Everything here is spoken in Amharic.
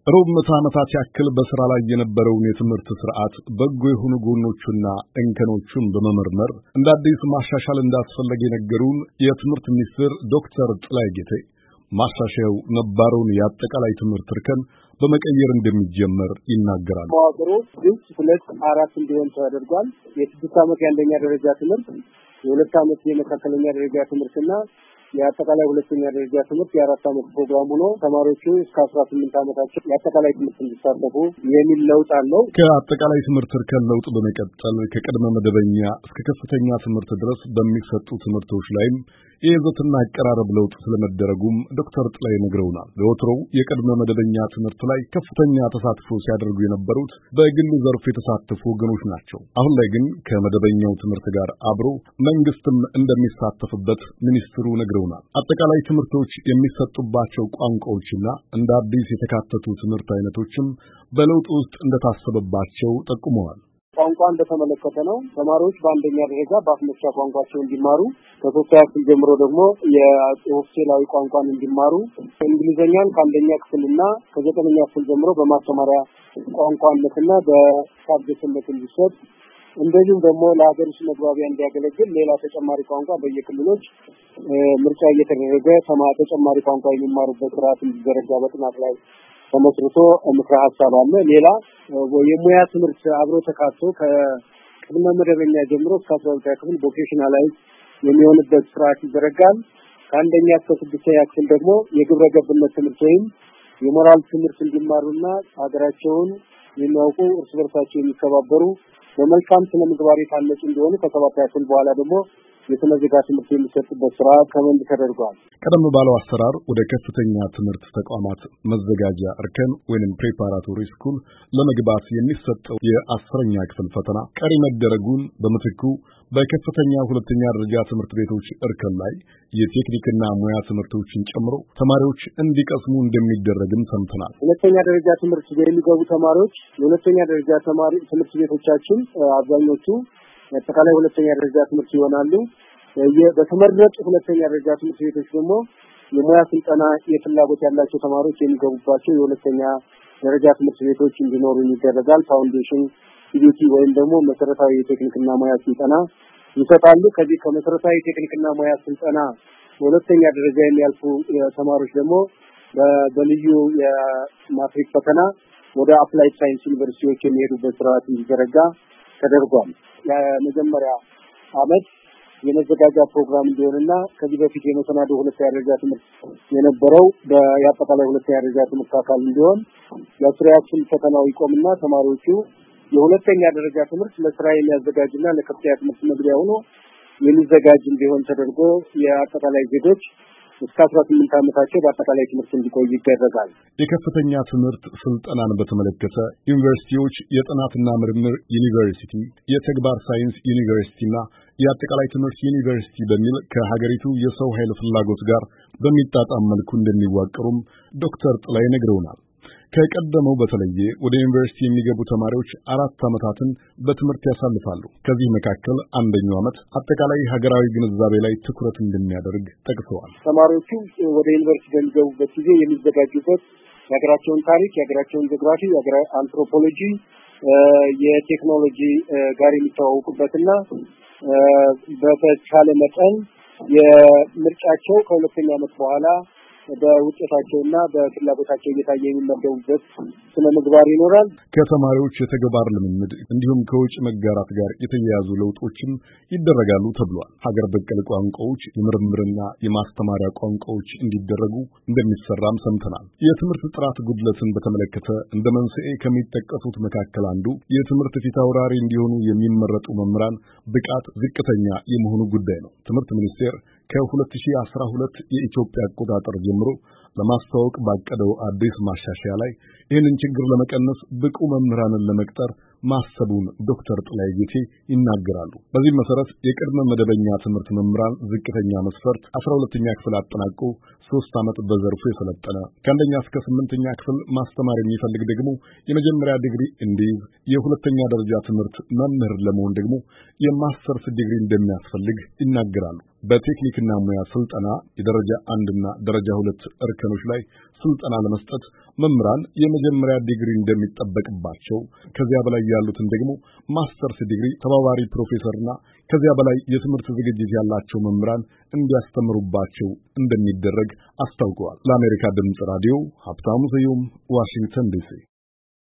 ሩብ ምዕተ ዓመታት ያክል በሥራ ላይ የነበረውን የትምህርት ሥርዓት በጎ የሆኑ ጎኖቹና እንከኖቹን በመመርመር እንደ አዲስ ማሻሻል እንዳስፈለገ የነገሩን የትምህርት ሚኒስትር ዶክተር ጥላዬ ጌቴ ማሻሻያው ነባረውን የአጠቃላይ ትምህርት እርከን በመቀየር እንደሚጀመር ይናገራሉ። መዋቅሩ ግልጽ 2-4 እንዲሆን ተደርጓል። የ6 ዓመት የአንደኛ ደረጃ ትምህርት፣ የ2 ዓመት የመካከለኛ ደረጃ ትምህርትና የአጠቃላይ ሁለተኛ ደረጃ ትምህርት የ4 ዓመት ፕሮግራም ሆኖ ተማሪዎቹ እስከ 18 ዓመታቸው የአጠቃላይ ትምህርት እንዲሳተፉ የሚል ለውጥ አለው። ከአጠቃላይ ትምህርት እርከን ለውጥ በመቀጠል ከቅድመ መደበኛ እስከ ከፍተኛ ትምህርት ድረስ በሚሰጡ ትምህርቶች ላይም የይዘትና አቀራረብ ለውጥ ስለመደረጉም ዶክተር ጥላዬ ነግረውናል። ለወትሮው የቅድመ መደበኛ ትምህርት ላይ ከፍተኛ ተሳትፎ ሲያደርጉ የነበሩት በግሉ ዘርፍ የተሳተፉ ወገኖች ናቸው። አሁን ላይ ግን ከመደበኛው ትምህርት ጋር አብሮ መንግስትም እንደሚሳተፍበት ሚኒስትሩ ነግረውናል። አጠቃላይ ትምህርቶች የሚሰጡባቸው ቋንቋዎችና እንደ አዲስ የተካተቱ ትምህርት አይነቶችም በለውጥ ውስጥ እንደታሰበባቸው ጠቁመዋል። ቋንቋን በተመለከተ ነው። ተማሪዎች በአንደኛ ደረጃ በአፍ መፍቻ ቋንቋቸው እንዲማሩ፣ ከሶስተኛ ክፍል ጀምሮ ደግሞ የኦፊሴላዊ ቋንቋን እንዲማሩ፣ እንግሊዘኛን ከአንደኛ ክፍልና ከ9ኛ ክፍል ጀምሮ በማስተማሪያ ቋንቋነትና በሳብጀክትነት እንዲሰጥ፣ እንደዚሁም ደግሞ ለሀገር ውስጥ መግባቢያ እንዲያገለግል ሌላ ተጨማሪ ቋንቋ በየክልሎች ምርጫ እየተደረገ ተጨማሪ ቋንቋ የሚማሩበት ስርዓት እንዲዘረጋ በጥናት ላይ ተመስርቶ ምክረ ሀሳብ አለ። ሌላ የሙያ ትምህርት አብሮ ተካቶ ከቅድመ መደበኛ ጀምሮ እስከ 12ኛ ክፍል ቮኬሽናላይዝ የሚሆንበት ስርዓት ይዘረጋል። ከአንደኛ እስከ 6ኛ ክፍል ደግሞ የግብረ ገብነት ትምህርት ወይም የሞራል ትምህርት እንዲማሩና ሀገራቸውን የሚያውቁ እርስ በርሳቸው የሚከባበሩ በመልካም ስነ ምግባር የታነጹ እንዲሆኑ ከ7ኛ ክፍል በኋላ ደግሞ የስነ ዜጋ ትምህርት የሚሰጥበት ስራ ከመንግስት ተደርጓል። ቀደም ባለው አሰራር ወደ ከፍተኛ ትምህርት ተቋማት መዘጋጃ እርከን ወይንም ፕሪፓራቶሪ ስኩል ለመግባት የሚሰጠው የ10ኛ ክፍል ፈተና ቀሪ መደረጉን በምትኩ በከፍተኛ ሁለተኛ ደረጃ ትምህርት ቤቶች እርከን ላይ የቴክኒክና ሙያ ትምህርቶችን ጨምሮ ተማሪዎች እንዲቀስሙ እንደሚደረግም ሰምተናል። ሁለተኛ ደረጃ ትምህርት የሚገቡ ተማሪዎች የሁለተኛ ደረጃ ትምህርት ቤቶቻችን አብዛኞቹ አጠቃላይ ሁለተኛ ደረጃ ትምህርት ይሆናሉ። በተመረጡ ሁለተኛ ደረጃ ትምህርት ቤቶች ደግሞ የሙያ ስልጠና የፍላጎት ያላቸው ተማሪዎች የሚገቡባቸው የሁለተኛ ደረጃ ትምህርት ቤቶች እንዲኖሩ ይደረጋል። ፋውንዴሽን ሲቪቲ ወይም ደግሞ መሰረታዊ የቴክኒክና ሙያ ስልጠና ይሰጣሉ። ከዚህ ከመሰረታዊ ቴክኒክና ሙያ ስልጠና ሁለተኛ ደረጃ የሚያልፉ ተማሪዎች ደግሞ በልዩ የማትሪክ ፈተና ወደ አፕላይድ ሳይንስ ዩኒቨርሲቲዎች የሚሄዱበት ስርዓት እንዲዘረጋ ተደርጓል። የመጀመሪያ አመት የመዘጋጃ ፕሮግራም እንዲሆንና ከዚህ በፊት የመሰናዶ ሁለተኛ ደረጃ ትምህርት የነበረው የአጠቃላይ ሁለተኛ ደረጃ ትምህርት አካል እንዲሆን የአስረኛው ፈተናው ይቆምና ተማሪዎቹ የሁለተኛ ደረጃ ትምህርት ለስራ የሚያዘጋጅና ለከፍተኛ ትምህርት መግቢያ ሆኖ የሚዘጋጅ እንዲሆን ተደርጎ የአጠቃላይ ዜጎች እስከ 18 ዓመታቸው በአጠቃላይ ትምህርት እንዲቆዩ ይደረጋል። የከፍተኛ ትምህርት ስልጠናን በተመለከተ ዩኒቨርሲቲዎች የጥናትና ምርምር ዩኒቨርሲቲ፣ የተግባር ሳይንስ ዩኒቨርሲቲና የአጠቃላይ ትምህርት ዩኒቨርሲቲ በሚል ከሀገሪቱ የሰው ኃይል ፍላጎት ጋር በሚጣጣም መልኩ እንደሚዋቀሩም ዶክተር ጥላዬ ነግረውናል። ከቀደመው በተለየ ወደ ዩኒቨርሲቲ የሚገቡ ተማሪዎች 4 ዓመታትን በትምህርት ያሳልፋሉ። ከዚህ መካከል አንደኛው ዓመት አጠቃላይ ሀገራዊ ግንዛቤ ላይ ትኩረት እንደሚያደርግ ጠቅሰዋል። ተማሪዎቹ ወደ ዩኒቨርሲቲ በሚገቡበት ጊዜ የሚዘጋጁበት የሀገራቸውን ታሪክ፣ የሀገራቸውን ጂኦግራፊ፣ አንትሮፖሎጂ፣ የቴክኖሎጂ ጋር የሚተዋወቁበትና በተቻለ መጠን የምርጫቸው ከሁለተኛ ዓመት በኋላ በውጤታቸውና በፍላጎታቸው እየታየ የሚመደቡበት ስነ ምግባር ይኖራል። ከተማሪዎች የተግባር ልምምድ እንዲሁም ከውጭ መጋራት ጋር የተያያዙ ለውጦችም ይደረጋሉ ተብሏል። ሀገር በቀል ቋንቋዎች የምርምርና የማስተማሪያ ቋንቋዎች እንዲደረጉ እንደሚሰራም ሰምተናል። የትምህርት ጥራት ጉድለትን በተመለከተ እንደ መንስኤ ከሚጠቀሱት መካከል አንዱ የትምህርት ፊት አውራሪ እንዲሆኑ የሚመረጡ መምህራን ብቃት ዝቅተኛ የመሆኑ ጉዳይ ነው። ትምህርት ሚኒስቴር ከ2012 የኢትዮጵያ አቆጣጠር ጀምሮ ለማስተዋወቅ ባቀደው አዲስ ማሻሻያ ላይ ይህንን ችግር ለመቀነስ ብቁ መምህራንን ለመቅጠር ማሰቡን ዶክተር ጥላዬ ጌቴ ይናገራሉ። በዚህ መሰረት የቅድመ መደበኛ ትምህርት መምህራን ዝቅተኛ መስፈርት 12ኛ ክፍል አጠናቆ 3 ዓመት በዘርፉ የሰለጠነ ከአንደኛ እስከ 8ኛ ክፍል ማስተማር የሚፈልግ ደግሞ የመጀመሪያ ዲግሪ እንዲይዝ፣ የሁለተኛ ደረጃ ትምህርት መምህር ለመሆን ደግሞ የማስተርስ ዲግሪ እንደሚያስፈልግ ይናገራሉ። በቴክኒክና ሙያ ስልጠና የደረጃ 1 እና ደረጃ 2 እርከኖች ላይ ስልጠና ለመስጠት መምህራን የመጀመሪያ ዲግሪ እንደሚጠበቅባቸው፣ ከዚያ በላይ ያሉትን ደግሞ ማስተርስ ዲግሪ፣ ተባባሪ ፕሮፌሰርና ከዚያ በላይ የትምህርት ዝግጅት ያላቸው መምህራን እንዲያስተምሩባቸው እንደሚደረግ አስታውቀዋል። ለአሜሪካ ድምፅ ራዲዮ ሀብታሙ ስዩም ዋሽንግተን ዲሲ